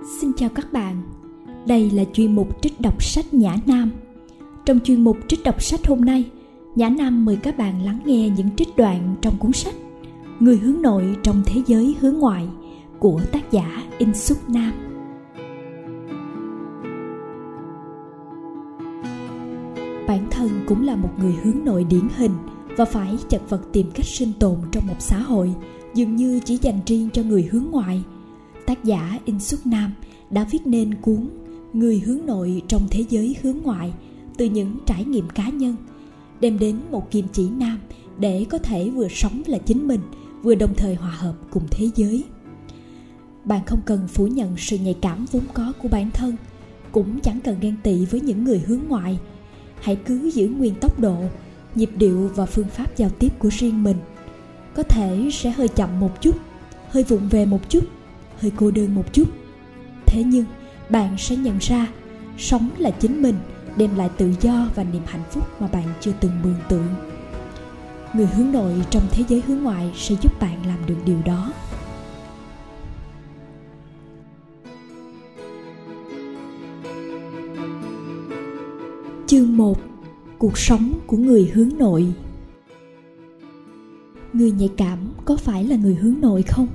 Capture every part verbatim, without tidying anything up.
Xin chào các bạn, đây là chuyên mục trích đọc sách Nhã Nam. Trong chuyên mục trích đọc sách hôm nay, Nhã Nam mời các bạn lắng nghe những trích đoạn trong cuốn sách Người hướng nội trong thế giới hướng ngoại của tác giả In Suk Nam. Bản thân cũng là một người hướng nội điển hình và phải chật vật tìm cách sinh tồn trong một xã hội dường như chỉ dành riêng cho người hướng ngoại. Tác giả In Suk Nam đã viết nên cuốn Người hướng nội trong thế giới hướng ngoại từ những trải nghiệm cá nhân, đem đến một kim chỉ nam để có thể vừa sống là chính mình, vừa đồng thời hòa hợp cùng thế giới. Bạn không cần phủ nhận sự nhạy cảm vốn có của bản thân, cũng chẳng cần ghen tị với những người hướng ngoại. Hãy cứ giữ nguyên tốc độ, nhịp điệu và phương pháp giao tiếp của riêng mình. Có thể sẽ hơi chậm một chút, hơi vụng về một chút, hơi cô đơn một chút. Thế nhưng bạn sẽ nhận ra, sống là chính mình đem lại tự do và niềm hạnh phúc mà bạn chưa từng mường tượng. Người hướng nội trong thế giới hướng ngoại sẽ giúp bạn làm được điều đó. Chương một. Cuộc sống của người hướng nội. Người nhạy cảm có phải là người hướng nội không?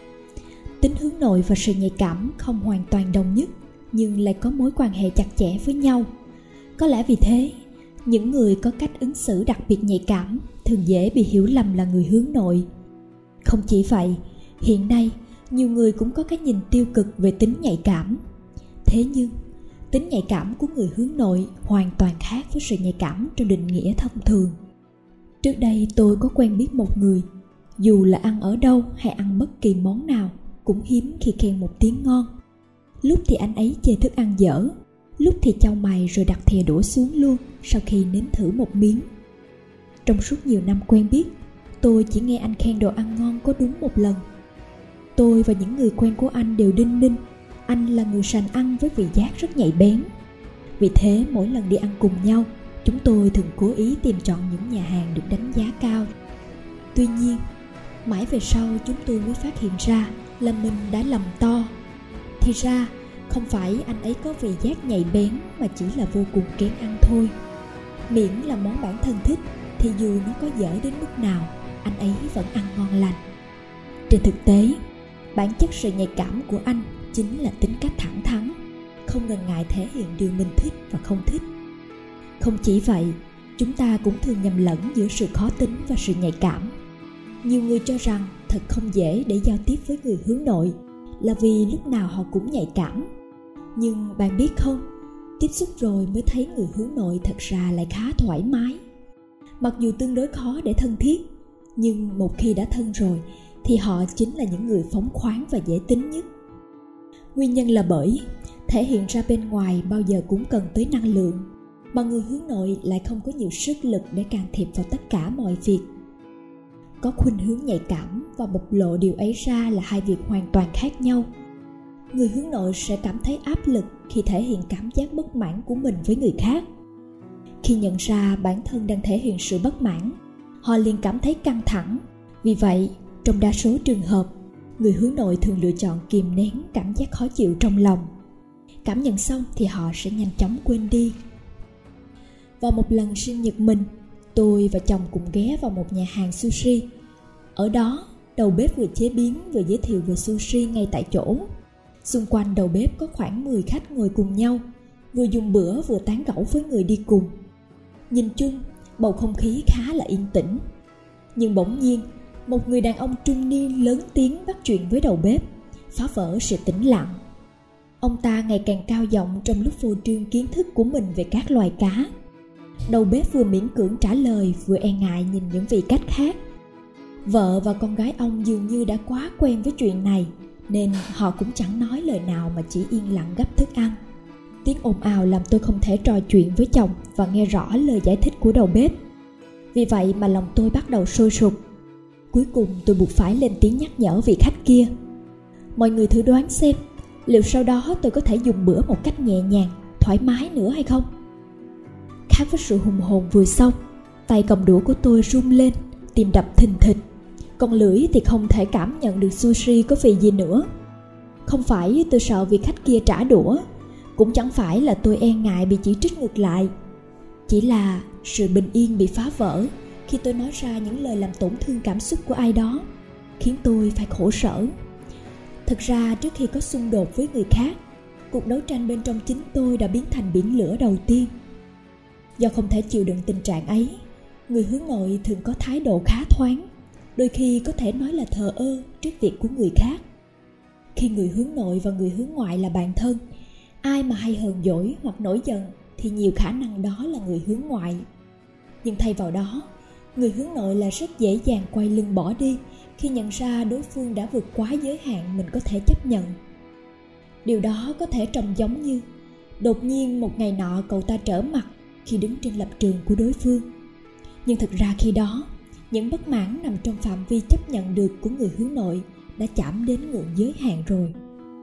Tính hướng nội và sự nhạy cảm không hoàn toàn đồng nhất, nhưng lại có mối quan hệ chặt chẽ với nhau. Có lẽ vì thế, những người có cách ứng xử đặc biệt nhạy cảm thường dễ bị hiểu lầm là người hướng nội. Không chỉ vậy, hiện nay nhiều người cũng có cái nhìn tiêu cực về tính nhạy cảm. Thế nhưng, tính nhạy cảm của người hướng nội hoàn toàn khác với sự nhạy cảm trong định nghĩa thông thường. Trước đây tôi có quen biết một người, dù là ăn ở đâu hay ăn bất kỳ món nào cũng hiếm khi khen một tiếng ngon. Lúc thì anh ấy chê thức ăn dở, lúc thì chau mày rồi đặt thìa đũa xuống luôn sau khi nếm thử một miếng. Trong suốt nhiều năm quen biết, tôi chỉ nghe anh khen đồ ăn ngon có đúng một lần. Tôi và những người quen của anh đều đinh ninh anh là người sành ăn với vị giác rất nhạy bén. Vì thế mỗi lần đi ăn cùng nhau, chúng tôi thường cố ý tìm chọn những nhà hàng được đánh giá cao. Tuy nhiên, mãi về sau chúng tôi mới phát hiện ra là mình đã lầm to. Thì ra, không phải anh ấy có vị giác nhạy bén mà chỉ là vô cùng kén ăn thôi. Miễn là món bản thân thích thì dù nó có dở đến mức nào, anh ấy vẫn ăn ngon lành. Trên thực tế, bản chất sự nhạy cảm của anh chính là tính cách thẳng thắn, không ngần ngại thể hiện điều mình thích và không thích. Không chỉ vậy, chúng ta cũng thường nhầm lẫn giữa sự khó tính và sự nhạy cảm. Nhiều người cho rằng thật không dễ để giao tiếp với người hướng nội là vì lúc nào họ cũng nhạy cảm. Nhưng bạn biết không, tiếp xúc rồi mới thấy người hướng nội thật ra lại khá thoải mái. Mặc dù tương đối khó để thân thiết, nhưng một khi đã thân rồi thì họ chính là những người phóng khoáng và dễ tính nhất. Nguyên nhân là bởi thể hiện ra bên ngoài bao giờ cũng cần tới năng lượng, mà người hướng nội lại không có nhiều sức lực để can thiệp vào tất cả mọi việc. Có khuynh hướng nhạy cảm và bộc lộ điều ấy ra là hai việc hoàn toàn khác nhau. Người hướng nội sẽ cảm thấy áp lực khi thể hiện cảm giác bất mãn của mình với người khác. Khi nhận ra bản thân đang thể hiện sự bất mãn, họ liền cảm thấy căng thẳng. Vì vậy, trong đa số trường hợp, người hướng nội thường lựa chọn kìm nén cảm giác khó chịu trong lòng. Cảm nhận xong thì họ sẽ nhanh chóng quên đi. Vào một lần sinh nhật mình, tôi và chồng cùng ghé vào một nhà hàng sushi. Ở đó, đầu bếp vừa chế biến vừa giới thiệu về sushi ngay tại chỗ. Xung quanh đầu bếp có khoảng mười khách ngồi cùng nhau, vừa dùng bữa vừa tán gẫu với người đi cùng. Nhìn chung, bầu không khí khá là yên tĩnh. Nhưng bỗng nhiên, một người đàn ông trung niên lớn tiếng bắt chuyện với đầu bếp, phá vỡ sự tĩnh lặng. Ông ta ngày càng cao giọng trong lúc phô trương kiến thức của mình về các loài cá. Đầu bếp vừa miễn cưỡng trả lời vừa e ngại nhìn những vị khách khác. Vợ và con gái ông dường như đã quá quen với chuyện này, nên họ cũng chẳng nói lời nào mà chỉ yên lặng gắp thức ăn. Tiếng ồn ào làm tôi không thể trò chuyện với chồng và nghe rõ lời giải thích của đầu bếp. Vì vậy mà lòng tôi bắt đầu sôi sục. Cuối cùng tôi buộc phải lên tiếng nhắc nhở vị khách kia. Mọi người thử đoán xem, liệu sau đó tôi có thể dùng bữa một cách nhẹ nhàng, thoải mái nữa hay không? Khác với sự hùng hồn vừa xong, tay cầm đũa của tôi rung lên, tim đập thình thịch. Còn lưỡi thì không thể cảm nhận được sushi có vị gì nữa. Không phải tôi sợ vị khách kia trả đũa, cũng chẳng phải là tôi e ngại bị chỉ trích ngược lại. Chỉ là sự bình yên bị phá vỡ khi tôi nói ra những lời làm tổn thương cảm xúc của ai đó, khiến tôi phải khổ sở. Thực ra trước khi có xung đột với người khác, cuộc đấu tranh bên trong chính tôi đã biến thành biển lửa đầu tiên. Do không thể chịu đựng tình trạng ấy, người hướng nội thường có thái độ khá thoáng, đôi khi có thể nói là thờ ơ trước việc của người khác. Khi người hướng nội và người hướng ngoại là bạn thân, ai mà hay hờn dỗi hoặc nổi giận thì nhiều khả năng đó là người hướng ngoại. Nhưng thay vào đó, người hướng nội là rất dễ dàng quay lưng bỏ đi khi nhận ra đối phương đã vượt quá giới hạn mình có thể chấp nhận. Điều đó có thể trông giống như đột nhiên một ngày nọ cậu ta trở mặt khi đứng trên lập trường của đối phương. Nhưng thực ra khi đó, những bất mãn nằm trong phạm vi chấp nhận được của người hướng nội đã chạm đến ngưỡng giới hạn rồi.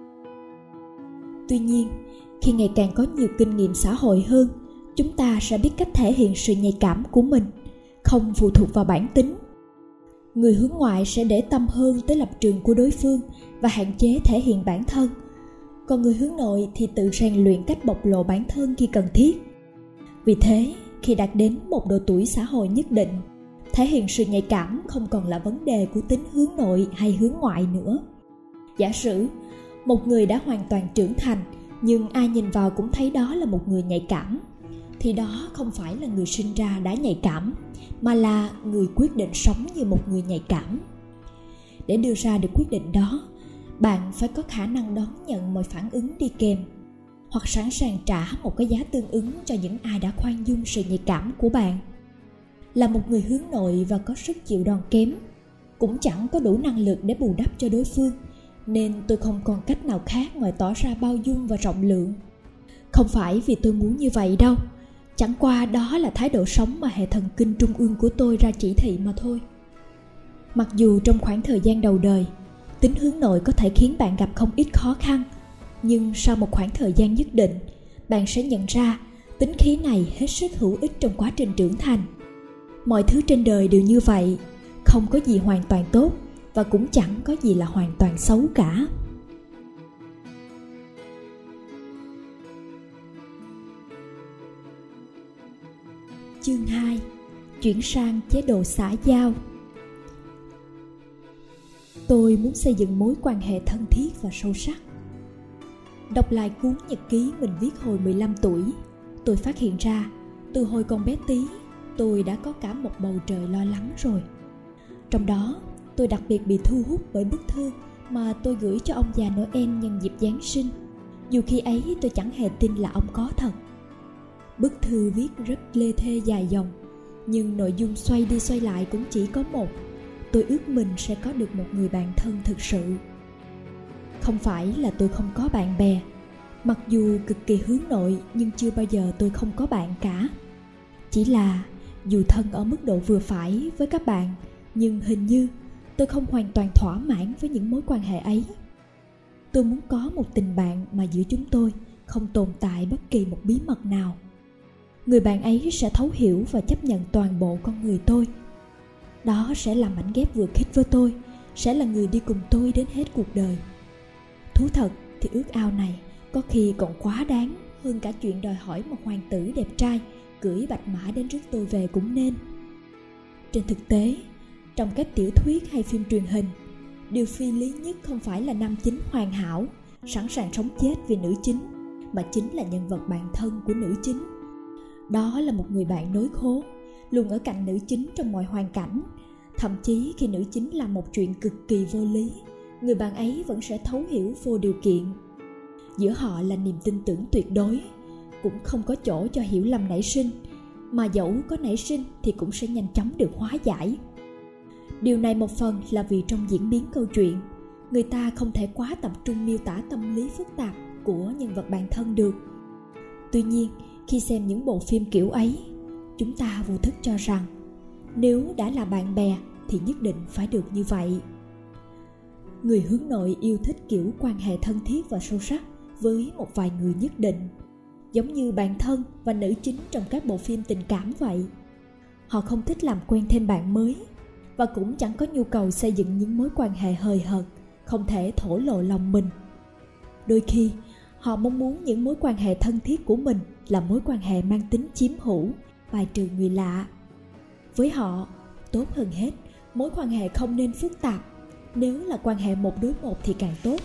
Tuy nhiên, khi ngày càng có nhiều kinh nghiệm xã hội hơn, chúng ta sẽ biết cách thể hiện sự nhạy cảm của mình, không phụ thuộc vào bản tính. Người hướng ngoại sẽ để tâm hơn tới lập trường của đối phương và hạn chế thể hiện bản thân. Còn người hướng nội thì tự rèn luyện cách bộc lộ bản thân khi cần thiết. Vì thế, khi đạt đến một độ tuổi xã hội nhất định, thể hiện sự nhạy cảm không còn là vấn đề của tính hướng nội hay hướng ngoại nữa. Giả sử, một người đã hoàn toàn trưởng thành, nhưng ai nhìn vào cũng thấy đó là một người nhạy cảm, thì đó không phải là người sinh ra đã nhạy cảm, mà là người quyết định sống như một người nhạy cảm. Để đưa ra được quyết định đó, bạn phải có khả năng đón nhận mọi phản ứng đi kèm, hoặc sẵn sàng trả một cái giá tương ứng cho những ai đã khoan dung sự nhạy cảm của bạn. Là một người hướng nội và có sức chịu đòn kém, cũng chẳng có đủ năng lực để bù đắp cho đối phương, nên tôi không còn cách nào khác ngoài tỏ ra bao dung và rộng lượng. Không phải vì tôi muốn như vậy đâu, chẳng qua đó là thái độ sống mà hệ thần kinh trung ương của tôi ra chỉ thị mà thôi. Mặc dù trong khoảng thời gian đầu đời, tính hướng nội có thể khiến bạn gặp không ít khó khăn, nhưng sau một khoảng thời gian nhất định, bạn sẽ nhận ra tính khí này hết sức hữu ích trong quá trình trưởng thành. Mọi thứ trên đời đều như vậy, không có gì hoàn toàn tốt và cũng chẳng có gì là hoàn toàn xấu cả. Chương hai. Chuyển sang chế độ xã giao. Tôi muốn xây dựng mối quan hệ thân thiết và sâu sắc. Đọc lại cuốn nhật ký mình viết hồi mười lăm tuổi, tôi phát hiện ra từ hồi còn bé tí, tôi đã có cả một bầu trời lo lắng rồi. Trong đó, tôi đặc biệt bị thu hút bởi bức thư mà tôi gửi cho ông già Noel nhân dịp Giáng sinh, dù khi ấy tôi chẳng hề tin là ông có thật. Bức thư viết rất lê thê dài dòng, nhưng nội dung xoay đi xoay lại cũng chỉ có một: tôi ước mình sẽ có được một người bạn thân thực sự. Không phải là tôi không có bạn bè, mặc dù cực kỳ hướng nội nhưng chưa bao giờ tôi không có bạn cả. Chỉ là dù thân ở mức độ vừa phải với các bạn, nhưng hình như tôi không hoàn toàn thỏa mãn với những mối quan hệ ấy. Tôi muốn có một tình bạn mà giữa chúng tôi không tồn tại bất kỳ một bí mật nào. Người bạn ấy sẽ thấu hiểu và chấp nhận toàn bộ con người tôi. Đó sẽ là mảnh ghép vừa khít với tôi, sẽ là người đi cùng tôi đến hết cuộc đời. Thú thật thì ước ao này có khi còn quá đáng hơn cả chuyện đòi hỏi một hoàng tử đẹp trai cưỡi bạch mã đến rước tôi về cũng nên. Trên thực tế, trong các tiểu thuyết hay phim truyền hình, điều phi lý nhất không phải là nam chính hoàn hảo, sẵn sàng sống chết vì nữ chính, mà chính là nhân vật bạn thân của nữ chính. Đó là một người bạn nối khố, luôn ở cạnh nữ chính trong mọi hoàn cảnh. Thậm chí khi nữ chính làm một chuyện cực kỳ vô lý, người bạn ấy vẫn sẽ thấu hiểu vô điều kiện. Giữa họ là niềm tin tưởng tuyệt đối, cũng không có chỗ cho hiểu lầm nảy sinh, mà dẫu có nảy sinh thì cũng sẽ nhanh chóng được hóa giải. Điều này một phần là vì trong diễn biến câu chuyện, người ta không thể quá tập trung miêu tả tâm lý phức tạp của nhân vật bạn thân được. Tuy nhiên, khi xem những bộ phim kiểu ấy, chúng ta vô thức cho rằng nếu đã là bạn bè thì nhất định phải được như vậy. Người hướng nội yêu thích kiểu quan hệ thân thiết và sâu sắc với một vài người nhất định, giống như bạn thân và nữ chính trong các bộ phim tình cảm vậy. Họ không thích làm quen thêm bạn mới, và cũng chẳng có nhu cầu xây dựng những mối quan hệ hời hợt, không thể thổ lộ lòng mình. Đôi khi họ mong muốn những mối quan hệ thân thiết của mình là mối quan hệ mang tính chiếm hữu, bài trừ người lạ. Với họ, tốt hơn hết, mối quan hệ không nên phức tạp. Nếu là quan hệ một đối một thì càng tốt.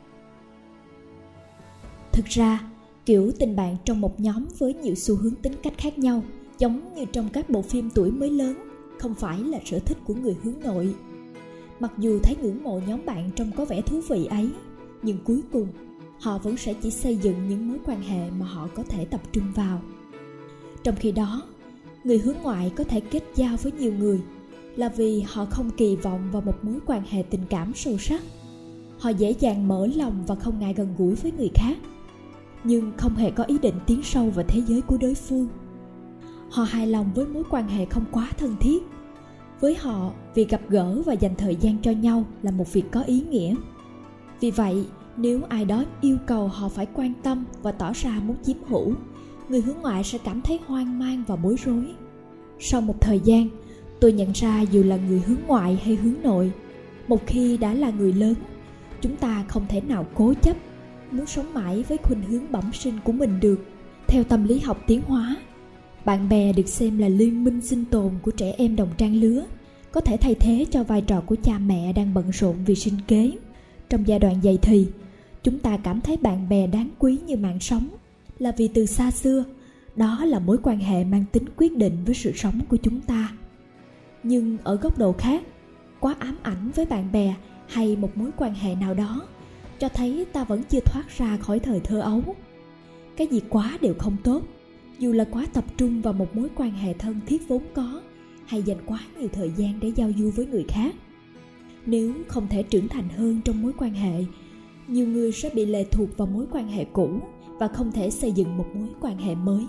Thực ra, kiểu tình bạn trong một nhóm với nhiều xu hướng tính cách khác nhau, giống như trong các bộ phim tuổi mới lớn, không phải là sở thích của người hướng nội. Mặc dù thấy ngưỡng mộ nhóm bạn trông có vẻ thú vị ấy, nhưng cuối cùng họ vẫn sẽ chỉ xây dựng những mối quan hệ mà họ có thể tập trung vào. Trong khi đó, người hướng ngoại có thể kết giao với nhiều người là vì họ không kỳ vọng vào một mối quan hệ tình cảm sâu sắc. Họ dễ dàng mở lòng và không ngại gần gũi với người khác, nhưng không hề có ý định tiến sâu vào thế giới của đối phương. Họ hài lòng với mối quan hệ không quá thân thiết. Với họ, việc gặp gỡ và dành thời gian cho nhau là một việc có ý nghĩa. Vì vậy, nếu ai đó yêu cầu họ phải quan tâm và tỏ ra muốn chiếm hữu, người hướng ngoại sẽ cảm thấy hoang mang và bối rối. Sau một thời gian, tôi nhận ra dù là người hướng ngoại hay hướng nội, một khi đã là người lớn, chúng ta không thể nào cố chấp muốn sống mãi với khuynh hướng bẩm sinh của mình được. Theo tâm lý học tiến hóa, bạn bè được xem là liên minh sinh tồn của trẻ em đồng trang lứa, có thể thay thế cho vai trò của cha mẹ đang bận rộn vì sinh kế. Trong giai đoạn dậy thì, chúng ta cảm thấy bạn bè đáng quý như mạng sống, là vì từ xa xưa, đó là mối quan hệ mang tính quyết định với sự sống của chúng ta. Nhưng ở góc độ khác, quá ám ảnh với bạn bè hay một mối quan hệ nào đó cho thấy ta vẫn chưa thoát ra khỏi thời thơ ấu. Cái gì quá đều không tốt, dù là quá tập trung vào một mối quan hệ thân thiết vốn có, hay dành quá nhiều thời gian để giao du với người khác. Nếu không thể trưởng thành hơn trong mối quan hệ, nhiều người sẽ bị lệ thuộc vào mối quan hệ cũ và không thể xây dựng một mối quan hệ mới.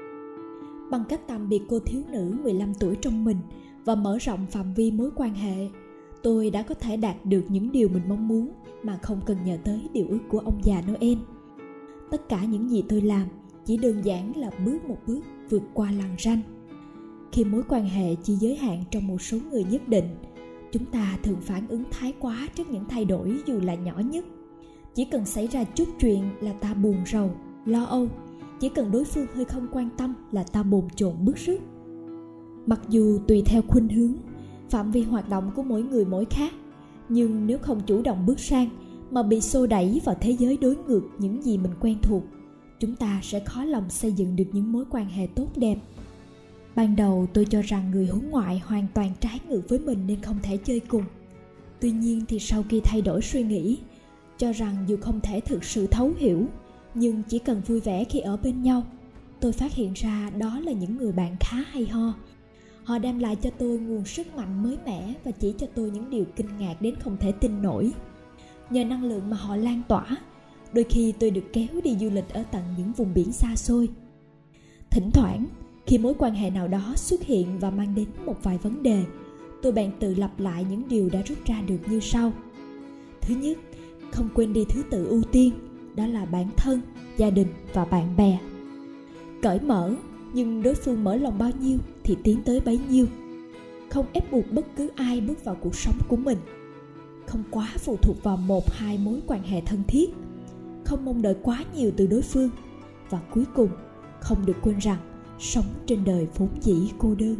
Bằng cách tạm biệt cô thiếu nữ mười lăm tuổi trong mình và mở rộng phạm vi mối quan hệ, tôi đã có thể đạt được những điều mình mong muốn mà không cần nhờ tới điều ước của ông già Noel. Tất cả những gì tôi làm chỉ đơn giản là bước một bước vượt qua lằn ranh. Khi mối quan hệ chỉ giới hạn trong một số người nhất định, chúng ta thường phản ứng thái quá trước những thay đổi dù là nhỏ nhất. Chỉ cần xảy ra chút chuyện là ta buồn rầu, lo âu. Chỉ cần đối phương hơi không quan tâm là ta bồn chồn bức rứt. Mặc dù tùy theo khuynh hướng, phạm vi hoạt động của mỗi người mỗi khác, nhưng nếu không chủ động bước sang mà bị xô đẩy vào thế giới đối ngược những gì mình quen thuộc, chúng ta sẽ khó lòng xây dựng được những mối quan hệ tốt đẹp. Ban đầu tôi cho rằng người hướng ngoại hoàn toàn trái ngược với mình nên không thể chơi cùng. Tuy nhiên thì sau khi thay đổi suy nghĩ, cho rằng dù không thể thực sự thấu hiểu, nhưng chỉ cần vui vẻ khi ở bên nhau, tôi phát hiện ra đó là những người bạn khá hay ho. Họ đem lại cho tôi nguồn sức mạnh mới mẻ và chỉ cho tôi những điều kinh ngạc đến không thể tin nổi. Nhờ năng lượng mà họ lan tỏa, đôi khi tôi được kéo đi du lịch ở tận những vùng biển xa xôi. Thỉnh thoảng, khi mối quan hệ nào đó xuất hiện và mang đến một vài vấn đề, tôi bèn tự lặp lại những điều đã rút ra được như sau. Thứ nhất, không quên đi thứ tự ưu tiên, đó là bản thân, gia đình và bạn bè. Cởi mở, nhưng đối phương mở lòng bao nhiêu thì tiến tới bấy nhiêu. Không ép buộc bất cứ ai bước vào cuộc sống của mình. Không quá phụ thuộc vào một hai mối quan hệ thân thiết. Không mong đợi quá nhiều từ đối phương. Và cuối cùng, không được quên rằng sống trên đời vốn dĩ cô đơn.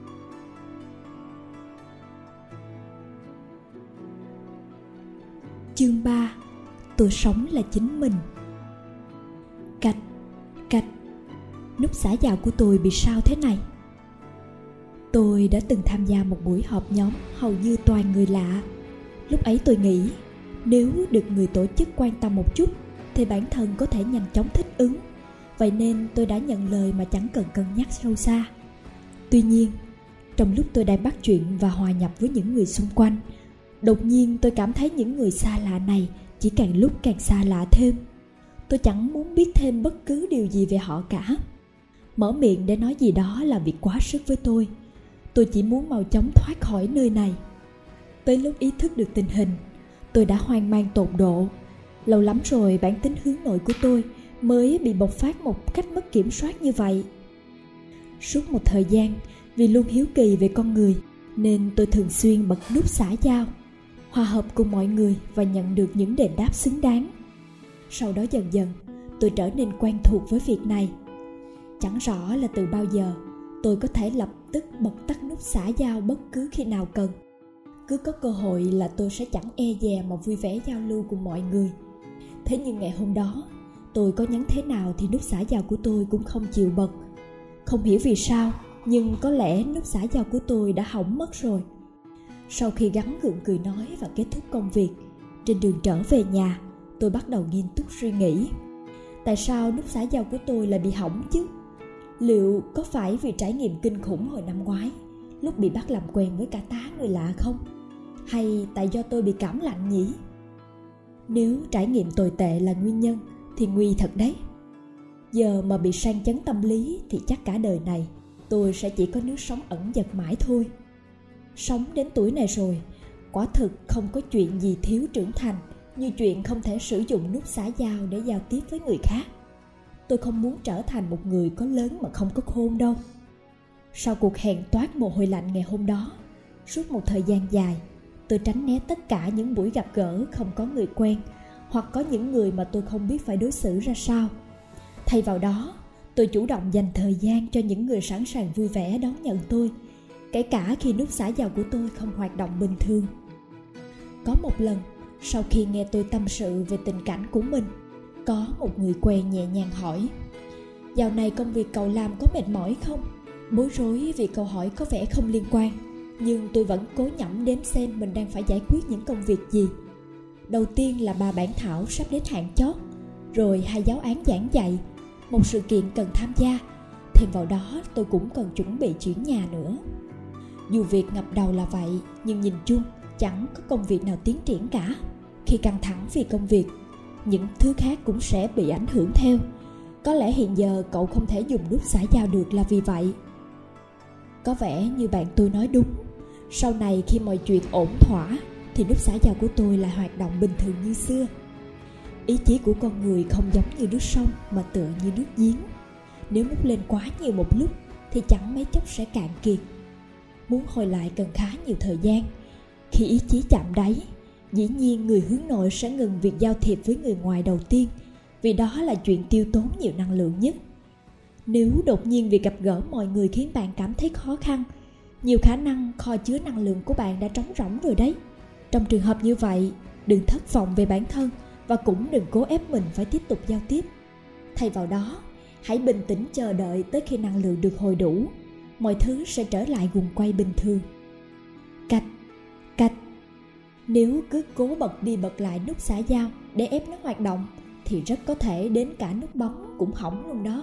Chương ba. Tôi sống là chính mình. Cạch, cạch. Nút xã giao của tôi bị sao thế này? Tôi đã từng tham gia một buổi họp nhóm hầu như toàn người lạ. Lúc ấy tôi nghĩ, nếu được người tổ chức quan tâm một chút thì bản thân có thể nhanh chóng thích ứng. Vậy nên tôi đã nhận lời mà chẳng cần cân nhắc sâu xa. Tuy nhiên, trong lúc tôi đang bắt chuyện và hòa nhập với những người xung quanh, đột nhiên tôi cảm thấy những người xa lạ này chỉ càng lúc càng xa lạ thêm. Tôi chẳng muốn biết thêm bất cứ điều gì về họ cả. Mở miệng để nói gì đó là việc quá sức với tôi. Tôi chỉ muốn mau chóng thoát khỏi nơi này. Tới lúc ý thức được tình hình, tôi đã hoang mang tột độ. Lâu lắm rồi bản tính hướng nội của tôi mới bị bộc phát một cách mất kiểm soát như vậy. Suốt một thời gian, vì luôn hiếu kỳ về con người, nên tôi thường xuyên bật nút xã giao, hòa hợp cùng mọi người và nhận được những đền đáp xứng đáng. Sau đó dần dần tôi trở nên quen thuộc với việc này. Chẳng rõ là từ bao giờ tôi có thể lập tức bật tắt nút xã giao bất cứ khi nào cần. Cứ có cơ hội là tôi sẽ chẳng e dè mà vui vẻ giao lưu cùng mọi người. Thế nhưng ngày hôm đó, tôi có nhắn thế nào thì nút xã giao của tôi cũng không chịu bật. Không hiểu vì sao, nhưng có lẽ nút xã giao của tôi đã hỏng mất rồi. Sau khi gắng gượng cười nói và kết thúc công việc, trên đường trở về nhà, tôi bắt đầu nghiêm túc suy nghĩ. Tại sao nút xã giao của tôi lại bị hỏng chứ? Liệu có phải vì trải nghiệm kinh khủng hồi năm ngoái, lúc bị bắt làm quen với cả tá người lạ không? Hay tại do tôi bị cảm lạnh nhỉ? Nếu trải nghiệm tồi tệ là nguyên nhân thì nguy thật đấy. Giờ mà bị sang chấn tâm lý thì chắc cả đời này tôi sẽ chỉ có nước sống ẩn dật mãi thôi. Sống đến tuổi này rồi, quả thực không có chuyện gì thiếu trưởng thành như chuyện không thể sử dụng nút xã giao để giao tiếp với người khác. Tôi không muốn trở thành một người có lớn mà không có khôn đâu. Sau cuộc hẹn toát mồ hôi lạnh ngày hôm đó, suốt một thời gian dài, tôi tránh né tất cả những buổi gặp gỡ không có người quen, hoặc có những người mà tôi không biết phải đối xử ra sao. Thay vào đó, tôi chủ động dành thời gian cho những người sẵn sàng vui vẻ đón nhận tôi, kể cả khi nút xã giao của tôi không hoạt động bình thường. Có một lần, sau khi nghe tôi tâm sự về tình cảnh của mình, có một người quen nhẹ nhàng hỏi: "Dạo này công việc cậu làm có mệt mỏi không?" Bối rối vì câu hỏi có vẻ không liên quan, nhưng tôi vẫn cố nhẩm đếm xem mình đang phải giải quyết những công việc gì. Đầu tiên là ba bản thảo sắp đến hạn chót, rồi hai giáo án giảng dạy, một sự kiện cần tham gia. Thêm vào đó tôi cũng cần chuẩn bị chuyển nhà nữa. Dù việc ngập đầu là vậy, nhưng nhìn chung chẳng có công việc nào tiến triển cả. Khi căng thẳng vì công việc, những thứ khác cũng sẽ bị ảnh hưởng theo. Có lẽ hiện giờ cậu không thể dùng nút xã giao được là vì vậy. Có vẻ như bạn tôi nói đúng. Sau này khi mọi chuyện ổn thỏa thì nút xã giao của tôi lại hoạt động bình thường như xưa. Ý chí của con người không giống như nước sông mà tựa như nước giếng. Nếu múc lên quá nhiều một lúc thì chẳng mấy chốc sẽ cạn kiệt. Muốn hồi lại cần khá nhiều thời gian. Khi ý chí chạm đáy, dĩ nhiên người hướng nội sẽ ngừng việc giao thiệp với người ngoài đầu tiên, vì đó là chuyện tiêu tốn nhiều năng lượng nhất. Nếu đột nhiên việc gặp gỡ mọi người khiến bạn cảm thấy khó khăn, nhiều khả năng kho chứa năng lượng của bạn đã trống rỗng rồi đấy. Trong trường hợp như vậy, đừng thất vọng về bản thân và cũng đừng cố ép mình phải tiếp tục giao tiếp. Thay vào đó, hãy bình tĩnh chờ đợi tới khi năng lượng được hồi đủ, mọi thứ sẽ trở lại guồng quay bình thường. Cách, cách. Nếu cứ cố bật đi bật lại nút xã giao để ép nó hoạt động, thì rất có thể đến cả nút bấm cũng hỏng luôn đó.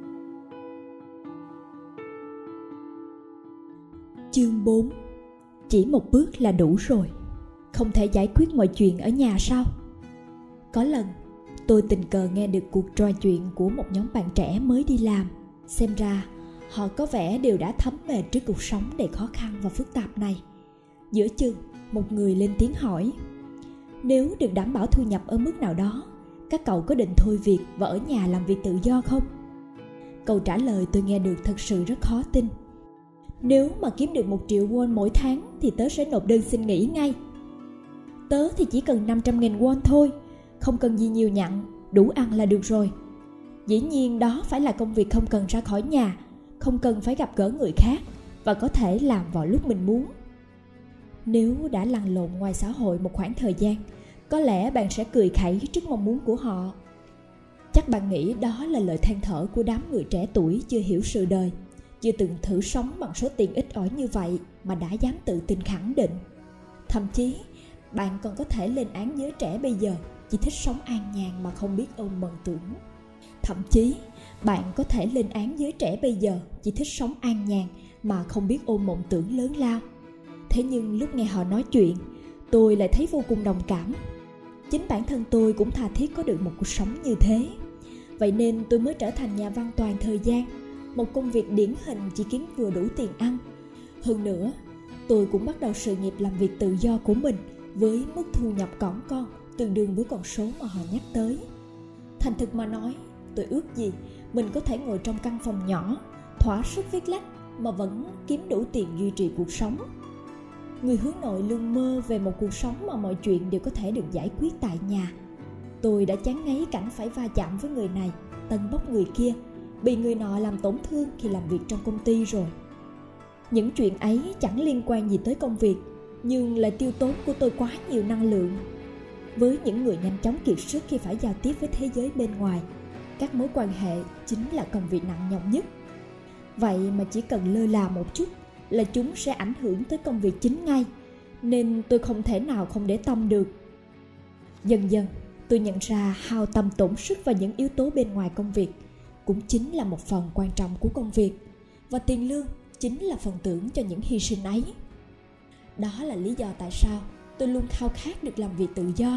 Chương bốn. Chỉ một bước là đủ rồi. Không thể giải quyết mọi chuyện ở nhà sao? Có lần, tôi tình cờ nghe được cuộc trò chuyện của một nhóm bạn trẻ mới đi làm. Xem ra, họ có vẻ đều đã thấm mệt trước cuộc sống đầy khó khăn và phức tạp này. Giữa chừng, một người lên tiếng hỏi: "Nếu được đảm bảo thu nhập ở mức nào đó, các cậu có định thôi việc và ở nhà làm việc tự do không?" Câu trả lời tôi nghe được thật sự rất khó tin. "Nếu mà kiếm được một triệu won mỗi tháng thì tớ sẽ nộp đơn xin nghỉ ngay. Tớ thì chỉ cần năm trăm nghìn won thôi, không cần gì nhiều nhặn, đủ ăn là được rồi. Dĩ nhiên đó phải là công việc không cần ra khỏi nhà, không cần phải gặp gỡ người khác và có thể làm vào lúc mình muốn." Nếu đã lăn lộn ngoài xã hội một khoảng thời gian, có lẽ bạn sẽ cười khẩy trước mong muốn của họ. Chắc bạn nghĩ đó là lời than thở của đám người trẻ tuổi chưa hiểu sự đời, chưa từng thử sống bằng số tiền ít ỏi như vậy mà đã dám tự tin khẳng định. Thậm chí, bạn còn có thể lên án giới trẻ bây giờ chỉ thích sống an nhàn mà không biết ôm mộng tưởng. Thậm chí, bạn có thể lên án giới trẻ bây giờ chỉ thích sống an nhàn mà không biết ôm mộng tưởng lớn lao. Thế nhưng lúc nghe họ nói chuyện, tôi lại thấy vô cùng đồng cảm. Chính bản thân tôi cũng tha thiết có được một cuộc sống như thế. Vậy nên tôi mới trở thành nhà văn toàn thời gian, một công việc điển hình chỉ kiếm vừa đủ tiền ăn. Hơn nữa, tôi cũng bắt đầu sự nghiệp làm việc tự do của mình với mức thu nhập cỏn con tương đương với con số mà họ nhắc tới. Thành thực mà nói, tôi ước gì mình có thể ngồi trong căn phòng nhỏ, thỏa sức viết lách mà vẫn kiếm đủ tiền duy trì cuộc sống. Người hướng nội luôn mơ về một cuộc sống mà mọi chuyện đều có thể được giải quyết tại nhà. Tôi đã chán ngấy cảnh phải va chạm với người này, tâng bốc người kia, bị người nọ làm tổn thương khi làm việc trong công ty rồi. Những chuyện ấy chẳng liên quan gì tới công việc, nhưng lại tiêu tốn của tôi quá nhiều năng lượng. Với những người nhanh chóng kiệt sức khi phải giao tiếp với thế giới bên ngoài, các mối quan hệ chính là công việc nặng nhọc nhất. Vậy mà chỉ cần lơ là một chút là chúng sẽ ảnh hưởng tới công việc chính ngay, nên tôi không thể nào không để tâm được. Dần dần, tôi nhận ra hao tâm tổn sức vào những yếu tố bên ngoài công việc cũng chính là một phần quan trọng của công việc, và tiền lương chính là phần thưởng cho những hy sinh ấy. Đó là lý do tại sao tôi luôn khao khát được làm việc tự do.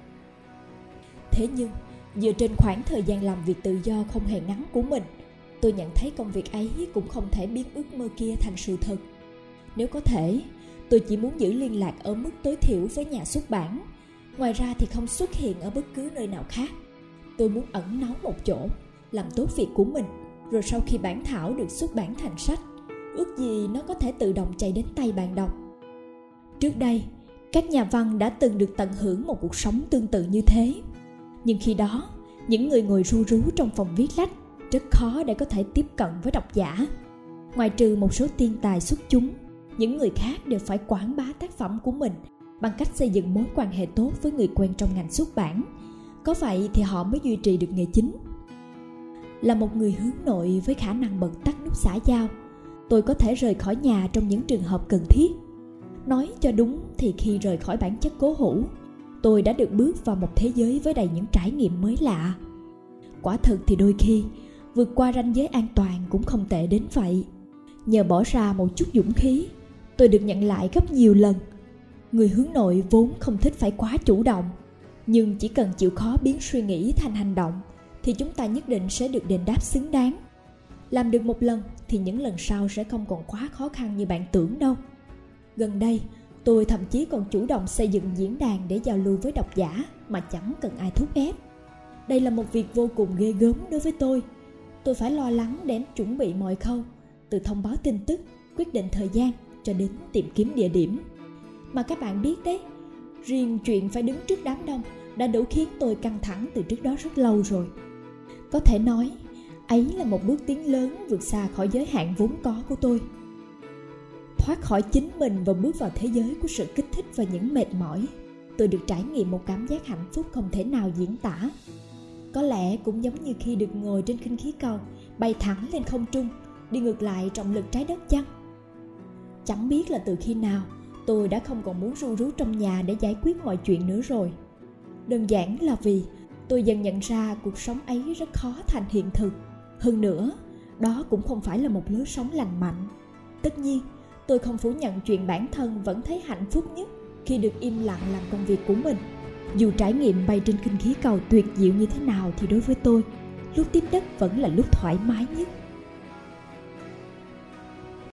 Thế nhưng, dựa trên khoảng thời gian làm việc tự do không hề ngắn của mình, tôi nhận thấy công việc ấy cũng không thể biến ước mơ kia thành sự thật. Nếu có thể, tôi chỉ muốn giữ liên lạc ở mức tối thiểu với nhà xuất bản. Ngoài ra thì không xuất hiện ở bất cứ nơi nào khác. Tôi muốn ẩn náu một chỗ, làm tốt việc của mình, rồi sau khi bản thảo được xuất bản thành sách, ước gì nó có thể tự động chạy đến tay bạn đọc. Trước đây, các nhà văn đã từng được tận hưởng một cuộc sống tương tự như thế. Nhưng khi đó, những người ngồi ru rú trong phòng viết lách rất khó để có thể tiếp cận với độc giả. Ngoài trừ một số tiên tài xuất chúng, những người khác đều phải quảng bá tác phẩm của mình bằng cách xây dựng mối quan hệ tốt với người quen trong ngành xuất bản. Có vậy thì họ mới duy trì được nghề chính. Là một người hướng nội với khả năng bật tắt nút xã giao, tôi có thể rời khỏi nhà trong những trường hợp cần thiết. Nói cho đúng thì khi rời khỏi bản chất cố hữu, tôi đã được bước vào một thế giới với đầy những trải nghiệm mới lạ. Quả thực thì đôi khi, vượt qua ranh giới an toàn cũng không tệ đến vậy. Nhờ bỏ ra một chút dũng khí, tôi được nhận lại gấp nhiều lần. Người hướng nội vốn không thích phải quá chủ động, nhưng chỉ cần chịu khó biến suy nghĩ thành hành động thì chúng ta nhất định sẽ được đền đáp xứng đáng. Làm được một lần thì những lần sau sẽ không còn quá khó khăn như bạn tưởng đâu. Gần đây, tôi thậm chí còn chủ động xây dựng diễn đàn để giao lưu với độc giả mà chẳng cần ai thúc ép. Đây là một việc vô cùng ghê gớm đối với tôi. Tôi phải lo lắng để chuẩn bị mọi khâu, từ thông báo tin tức, quyết định thời gian cho đến tìm kiếm địa điểm. Mà các bạn biết đấy, riêng chuyện phải đứng trước đám đông đã đủ khiến tôi căng thẳng từ trước đó rất lâu rồi. Có thể nói, ấy là một bước tiến lớn vượt xa khỏi giới hạn vốn có của tôi. Thoát khỏi chính mình và bước vào thế giới của sự kích thích và những mệt mỏi, tôi được trải nghiệm một cảm giác hạnh phúc không thể nào diễn tả. Có lẽ cũng giống như khi được ngồi trên khinh khí cầu, bay thẳng lên không trung, đi ngược lại trọng lực trái đất chăng? Chẳng biết là từ khi nào, tôi đã không còn muốn ru rú trong nhà để giải quyết mọi chuyện nữa rồi. Đơn giản là vì tôi dần nhận ra cuộc sống ấy rất khó thành hiện thực. Hơn nữa, đó cũng không phải là một lối sống lành mạnh. Tất nhiên, tôi không phủ nhận chuyện bản thân vẫn thấy hạnh phúc nhất khi được im lặng làm công việc của mình. Dù trải nghiệm bay trên khinh khí cầu tuyệt diệu như thế nào thì đối với tôi, lúc tiếp đất vẫn là lúc thoải mái nhất.